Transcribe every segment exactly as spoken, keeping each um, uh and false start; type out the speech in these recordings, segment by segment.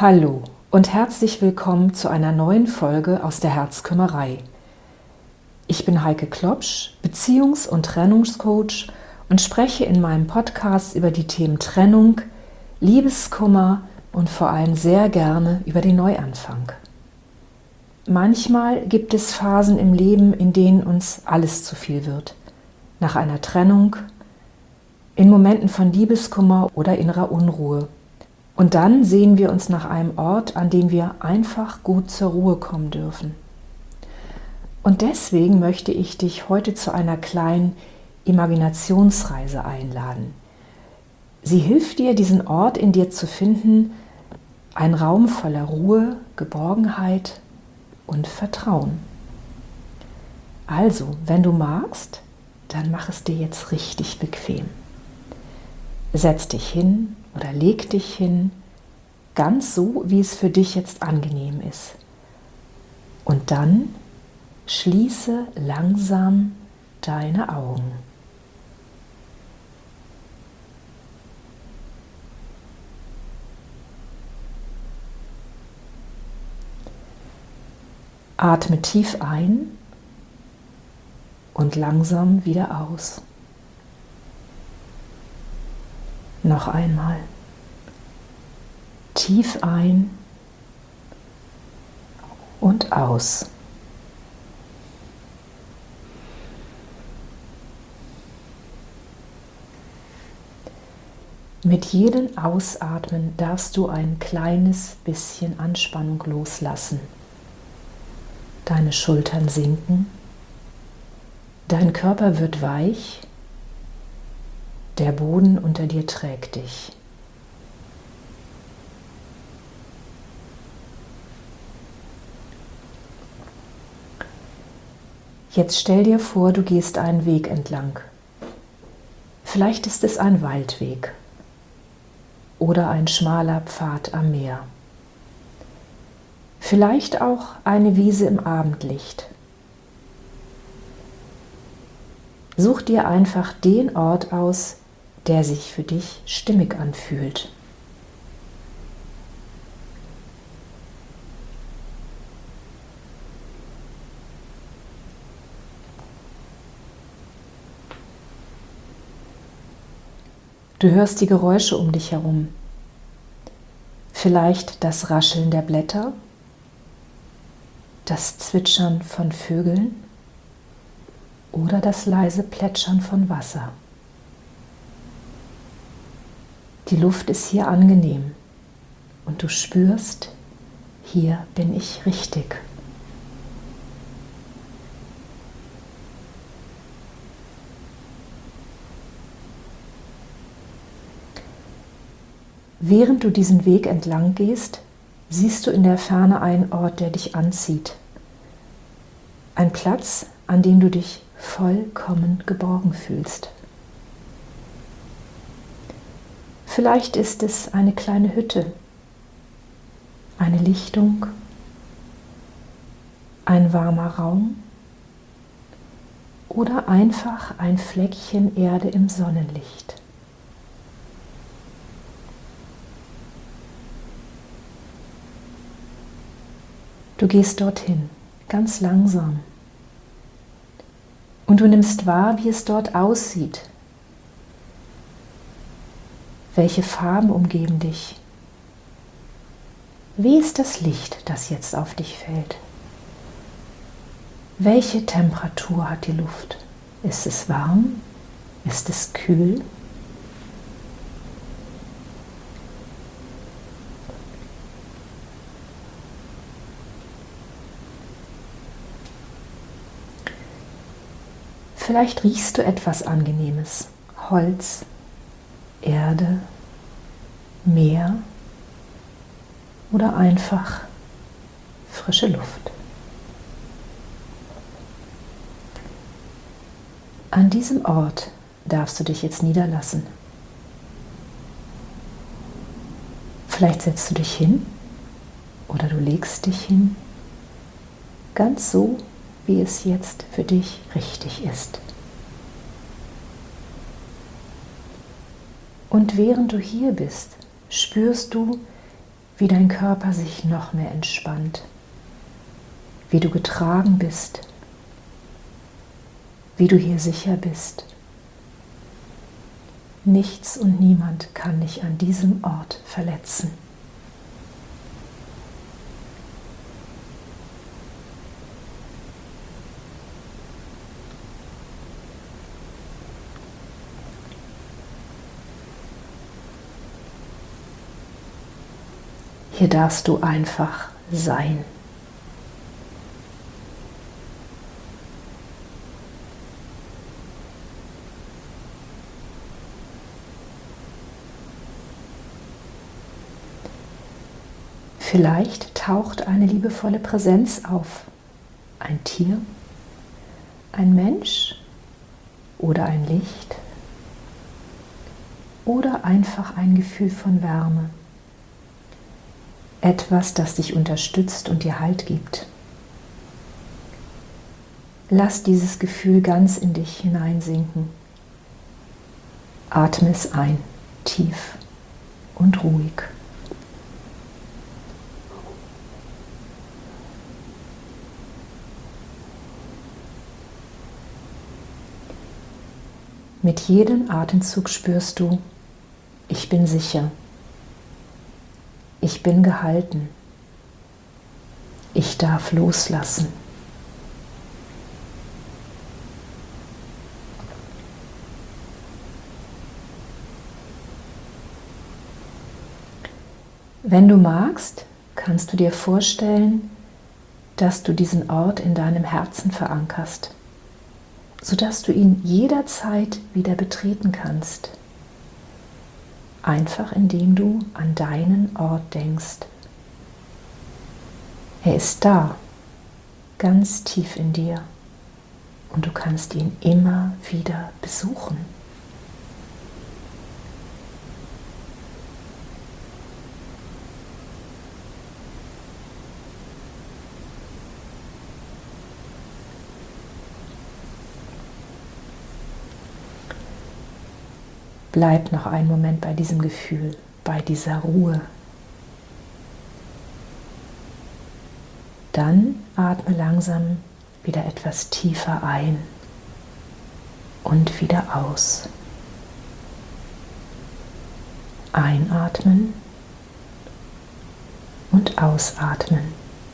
Hallo und herzlich willkommen zu einer neuen Folge aus der Herzkümmerei. Ich bin Heike Klopsch, Beziehungs- und Trennungscoach und spreche in meinem Podcast über die Themen Trennung, Liebeskummer und vor allem sehr gerne über den Neuanfang. Manchmal gibt es Phasen im Leben, in denen uns alles zu viel wird. Nach einer Trennung, in Momenten von Liebeskummer oder innerer Unruhe. Und dann sehen wir uns nach einem Ort, an dem wir einfach gut zur Ruhe kommen dürfen. Und deswegen möchte ich dich heute zu einer kleinen Imaginationsreise einladen. Sie hilft dir, diesen Ort in dir zu finden, ein Raum voller Ruhe, Geborgenheit und Vertrauen. Also, wenn du magst, dann mach es dir jetzt richtig bequem. Setz dich hin oder leg dich hin, ganz so, wie es für dich jetzt angenehm ist. Und dann schließe langsam deine Augen. Atme tief ein und langsam wieder aus. Noch einmal. Tief ein und aus. Mit jedem Ausatmen darfst du ein kleines bisschen Anspannung loslassen. Deine Schultern sinken, dein Körper wird weich, der Boden unter dir trägt dich. Jetzt stell dir vor, du gehst einen Weg entlang. Vielleicht ist es ein Waldweg oder ein schmaler Pfad am Meer. Vielleicht auch eine Wiese im Abendlicht. Such dir einfach den Ort aus, der sich für dich stimmig anfühlt. Du hörst die Geräusche um dich herum. Vielleicht das Rascheln der Blätter, das Zwitschern von Vögeln oder das leise Plätschern von Wasser. Die Luft ist hier angenehm und du spürst, hier bin ich richtig. Während du diesen Weg entlang gehst, siehst du in der Ferne einen Ort, der dich anzieht. Ein Platz, an dem du dich vollkommen geborgen fühlst. Vielleicht ist es eine kleine Hütte, eine Lichtung, ein warmer Raum oder einfach ein Fleckchen Erde im Sonnenlicht. Du gehst dorthin, ganz langsam. Und du nimmst wahr, wie es dort aussieht. Welche Farben umgeben dich? Wie ist das Licht, das jetzt auf dich fällt? Welche Temperatur hat die Luft? Ist es warm? Ist es kühl? Vielleicht riechst du etwas Angenehmes. Holz, Erde, Meer oder einfach frische Luft. An diesem Ort darfst du dich jetzt niederlassen. Vielleicht setzt du dich hin oder du legst dich hin, ganz so, wie es jetzt für dich richtig ist. Und während du hier bist, spürst du, wie dein Körper sich noch mehr entspannt, wie du getragen bist, wie du hier sicher bist. Nichts und niemand kann dich an diesem Ort verletzen. Hier darfst du einfach sein. Vielleicht taucht eine liebevolle Präsenz auf. Ein Tier, ein Mensch oder ein Licht oder einfach ein Gefühl von Wärme. Etwas, das dich unterstützt und dir Halt gibt. Lass dieses Gefühl ganz in dich hineinsinken. Atme es ein, tief und ruhig. Mit jedem Atemzug spürst du, ich bin sicher. Ich bin gehalten. Ich darf loslassen. Wenn du magst, kannst du dir vorstellen, dass du diesen Ort in deinem Herzen verankerst, sodass du ihn jederzeit wieder betreten kannst. Einfach indem du an deinen Ort denkst. Er ist da, ganz tief in dir, und du kannst ihn immer wieder besuchen. Bleib noch einen Moment bei diesem Gefühl, bei dieser Ruhe. Dann atme langsam wieder etwas tiefer ein und wieder aus. Einatmen und ausatmen.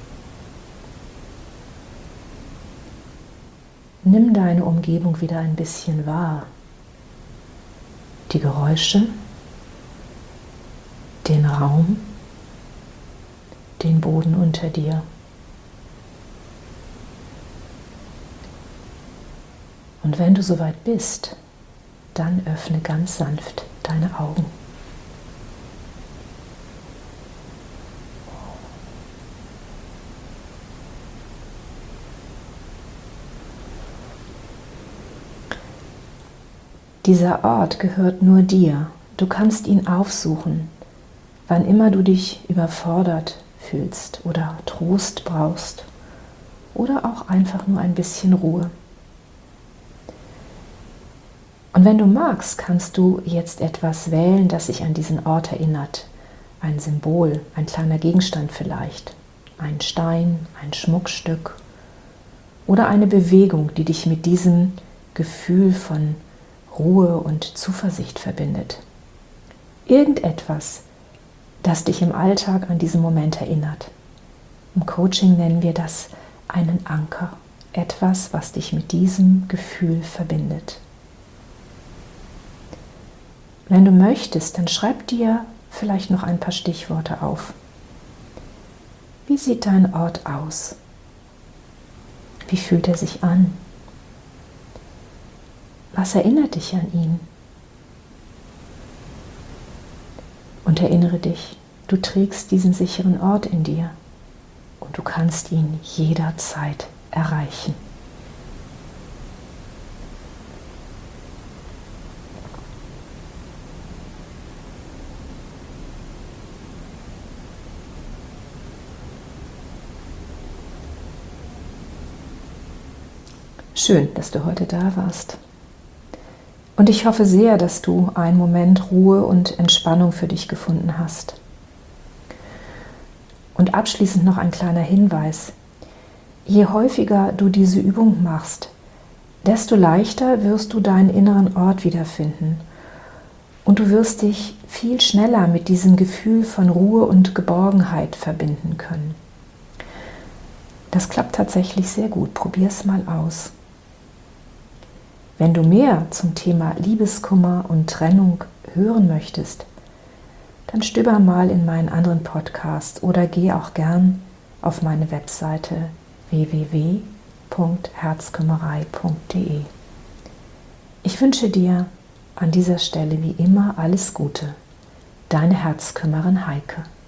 Nimm deine Umgebung wieder ein bisschen wahr. Die Geräusche, den Raum, den Boden unter dir. Und wenn du soweit bist, dann öffne ganz sanft deine Augen. Dieser Ort gehört nur dir. Du kannst ihn aufsuchen, wann immer du dich überfordert fühlst oder Trost brauchst oder auch einfach nur ein bisschen Ruhe. Und wenn du magst, kannst du jetzt etwas wählen, das sich an diesen Ort erinnert. Ein Symbol, ein kleiner Gegenstand vielleicht, ein Stein, ein Schmuckstück oder eine Bewegung, die dich mit diesem Gefühl von Ruhe und Zuversicht verbindet. Irgendetwas, das dich im Alltag an diesen Moment erinnert. Im Coaching nennen wir das einen Anker. Etwas, was dich mit diesem Gefühl verbindet. Wenn du möchtest, dann schreib dir vielleicht noch ein paar Stichworte auf. Wie sieht dein Ort aus? Wie fühlt er sich an? Was erinnert dich an ihn? Und erinnere dich, du trägst diesen sicheren Ort in dir und du kannst ihn jederzeit erreichen. Schön, dass du heute da warst. Und ich hoffe sehr, dass du einen Moment Ruhe und Entspannung für dich gefunden hast. Und abschließend noch ein kleiner Hinweis. Je häufiger du diese Übung machst, desto leichter wirst du deinen inneren Ort wiederfinden. Und du wirst dich viel schneller mit diesem Gefühl von Ruhe und Geborgenheit verbinden können. Das klappt tatsächlich sehr gut. Probier es mal aus. Wenn du mehr zum Thema Liebeskummer und Trennung hören möchtest, dann stöber mal in meinen anderen Podcast oder geh auch gern auf meine Webseite w w w punkt herzkümmerei punkt d e. Ich wünsche dir an dieser Stelle wie immer alles Gute. Deine Herzkümmerin Heike.